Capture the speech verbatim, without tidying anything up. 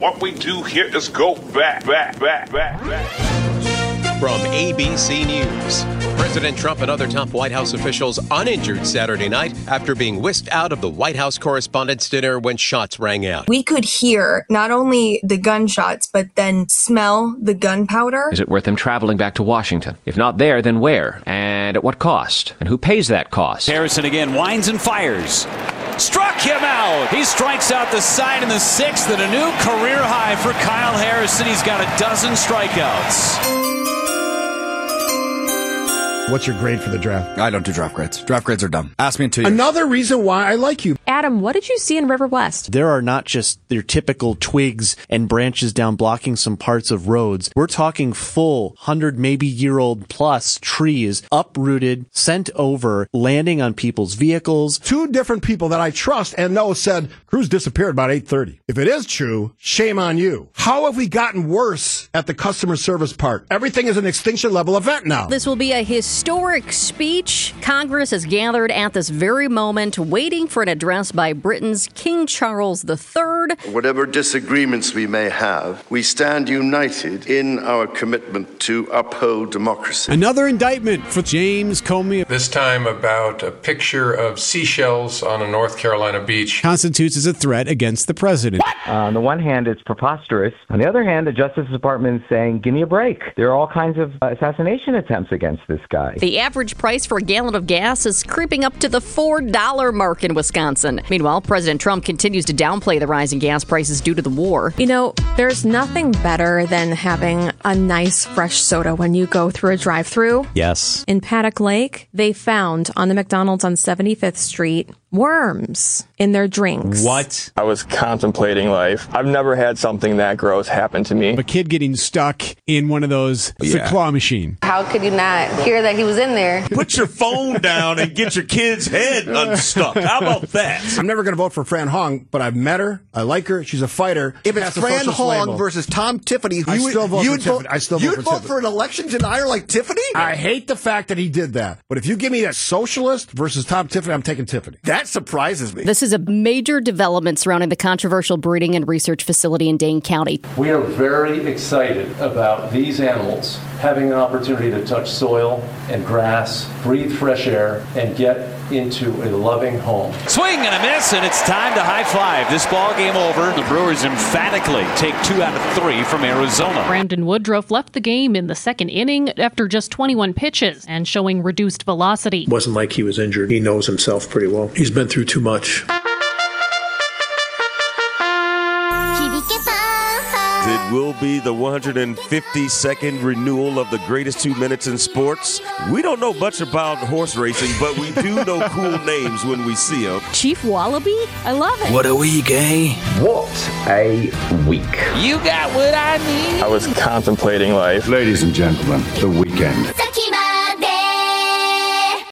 What we do here is go back, back, back, back, back. From A B C News, President Trump and other top White House officials uninjured Saturday night after being whisked out of the White House Correspondents' Dinner when shots rang out. We could hear not only the gunshots, but then smell the gunpowder. Is it worth them traveling back to Washington? If not there, then where? And at what cost? And who pays that cost? Harrison again winds and fires. Struck him out. He strikes out the side in the sixth and a new career high for Kyle Harrison. He's got a dozen strikeouts. What's your grade for the draft? I don't do draft grades. Draft grades are dumb. Ask me in two years. Another reason why I like you. Adam, what did you see in River West? There are not just your typical twigs and branches down blocking some parts of roads. We're talking full hundred, maybe year old plus trees uprooted, sent over, landing on people's vehicles. Two different people that I trust and know said Cruz disappeared about eight thirty. If it is true, shame on you. How have we gotten worse at the customer service part? Everything is an extinction level event now. This will be a historic speech. Congress has gathered at this very moment, waiting for an address by Britain's King Charles the Third. Whatever disagreements we may have, we stand united in our commitment to uphold democracy. Another indictment for James Comey. This time about a picture of seashells on a North Carolina beach. Constitutes as a threat against the president. Uh, on the one hand, it's preposterous. On the other hand, the Justice Department is saying, give me a break. There are all kinds of uh, assassination attempts against this guy. The average price for a gallon of gas is creeping up to the four dollar mark in Wisconsin. Meanwhile, President Trump continues to downplay the rising gas prices due to the war. You know, there's nothing better than having a nice fresh soda when you go through a drive-thru. Yes. In Paddock Lake, they found on the McDonald's on seventy-fifth Street worms in their drinks. What? I was contemplating life. I've never had something that gross happen to me. A kid getting stuck in one of those, it's yeah. a claw machine. How could you not hear that he was in there? Put your phone down and get your kid's head unstuck. How about that? I'm never going to vote for Fran Hong, but I've met her. I like her. She's a fighter. If it's Fran Hong label. versus Tom Tiffany, I you still vote you'd for vote, Tiffany. I still you'd vote, for, vote Tiffany. for an election denier like Tiffany? I hate the fact that he did that. But if you give me a socialist versus Tom Tiffany, I'm taking Tiffany. That surprises me. This is a major development surrounding the controversial breeding and research facility in Dane County. We are very excited about these animals having an opportunity to touch soil and grass, breathe fresh air, and get into a loving home. Swing and a miss, and it's time to high five. This ball game over. The Brewers emphatically take two out of three from Arizona. Brandon Woodruff left the game in the second inning after just twenty-one pitches and showing reduced velocity. It wasn't like he was injured. He knows himself pretty well. He's been through too much. It will be the one hundred fifty-second renewal of the greatest two minutes in sports. We don't know much about horse racing, but we do know cool names when we see them. Chief Wallaby? I love it. What a week, eh? What a week. You got what I need. I was contemplating life. Ladies and gentlemen, The Weeknd.